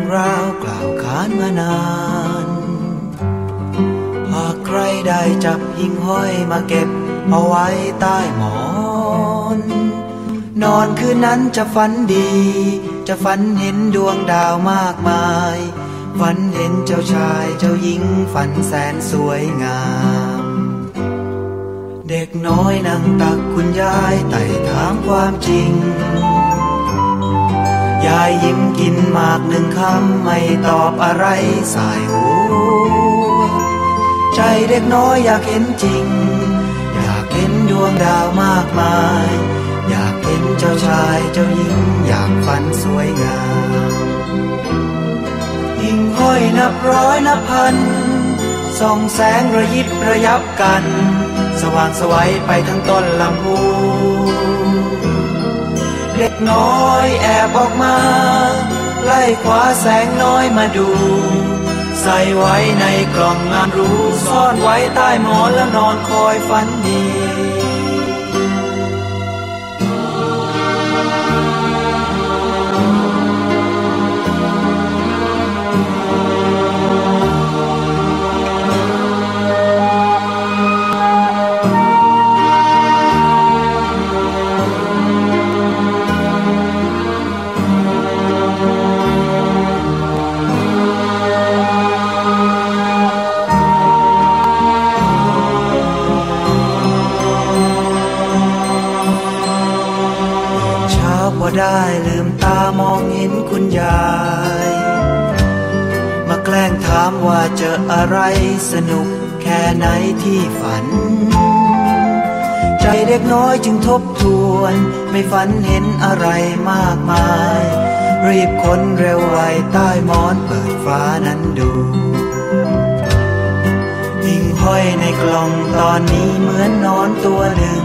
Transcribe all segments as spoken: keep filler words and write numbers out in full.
ราวกล่าวขานมานานหากใครได้จับหิ่งห้อยมาเก็บเอาไว้ใต้หมอนนอนคืนนั้นจะฝันดีจะฝันเห็นดวงดาวมากมายฝันเห็นเจ้าชายเจ้าหญิงฝันแสนสวยงามเด็กน้อยนั่งตักคุณยายไต่ถามความจริงยายยิ้มกินหมากหนึ่งคำไม่ตอบอะไรสายหัวใจเด็กน้อยอยากเห็นจริงอยากเห็นดวงดาวมากมายอยากเห็นเจ้าชายเจ้าหญิงอยากฝันสวยงามหิ่งห้อยนับร้อยนับพันส่องแสงระยิบระยับกันสว่างไสวไปทั้งต้นลำพูเด็กน้อยแอบออกมาไล่คว้าแสงน้อยมาดูใส่ไว้ในกล่องงามหรูซ่อนไว้ใต้หมอนแล้วนอนคอยฝันดีได้ลืมตามองเห็นคุณยายมาแกล้งถามว่าเจออะไรสนุกแค่ไหนที่ฝันใจเด็กน้อยจึงทบทวนไม่ฝันเห็นอะไรมากมายรีบค้นเร็วไวใต้หมอนเปิดฟ้านั้นดูหิ่งห้อยในกล่องตอนนี้เหมือนนอนตัวหนึ่ง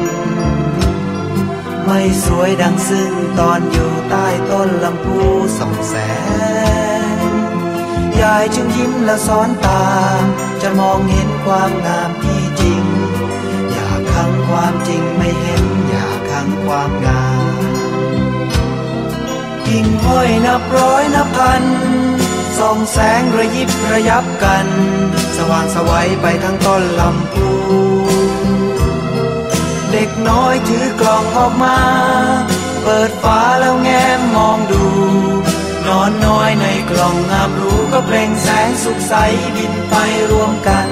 ไม่สวยดังซึ่งตอนอยู่ใต้ต้นลำพูส่องแสงยายจึงยิ้มและสอนตามจะมองเห็นความงามที่จริงอยากขังความจริงไม่เห็นอยากขังความงามหิ่งห้อยนับร้อยนับพันส่องแสงระยิบระยับกันสว่างไสวไปทั้งต้นลำพูเด็กน้อยถือกล่องออกมาเปิดฝาแล้วแง้มมองดูนอนน้อยในกล่องงามหรูก็เปล่งแสงสุขใสบินไปรวมกัน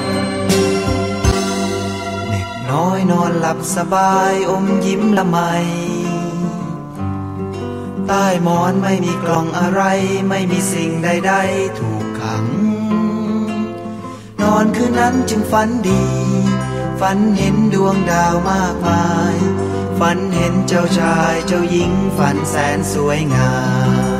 เด็กน้อยนอนหลับสบายอมยิ้มละไมใต้หมอนไม่มีกล่องอะไรไม่มีสิ่งใดๆถูกขังนอนคืนนั้นจึงฝันดีฝันเห็นดวงดาวมากมายฝันเห็นเจ้าชายเจ้าหญิงฝันแสนสวยงาม